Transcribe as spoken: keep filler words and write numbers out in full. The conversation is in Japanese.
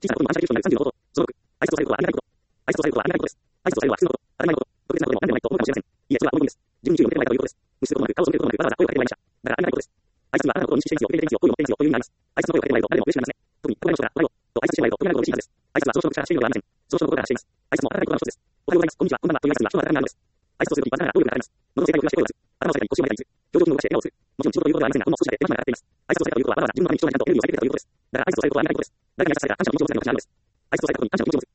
小さなことも暗射できる人になるさんじゅうのこと。そのろく、愛想とされることはありがたいこと。愛想とされることはありがたいことです。愛想とされることは普通のこと、当たり前のこと、特別なことでも何でもないと思うかもしれません。いえ、それは思い込みです。自分に注意を向けてもらえたということです。無視することもなく、顔を背けることもなく、わざわざ声をかけてもらいました。だからありがたいことです。挨拶にはあなたのことを認識していますよ、受け入れていますよ、好意を持っていますよという意味があります。挨拶の声をかけてもらえると誰でも嬉しくなります。特にこれらの人が誰でも嬉しいはずです。挨拶をされると誰でも嬉しいはずです。特にこれらの人は誰もがと挨拶はその人のことからしているのではありません。その人のことからしています。挨拶も温かい言葉の一つです。おはようございます。こんにちは。こんばんは。という挨拶は人の温かみがあるのです。挨拶をするときはながら能力が上がります。喉の正解を下して声を出す。頭を下げたり腰を曲げたりする。表情筋を動かして笑顔をする。もちろん仕事ということではありませんが、ほんの少しだけ手間暇がかかっています。挨拶をされたということはわざわざ自分のために人のためにちゃんとエネルギーを割いてくれたということです。だから挨拶をされることはありがたいことです。誰かに優しされたら感謝の気持ちを持つだけの話です。挨拶をされたことに感謝の気持ちを持つ。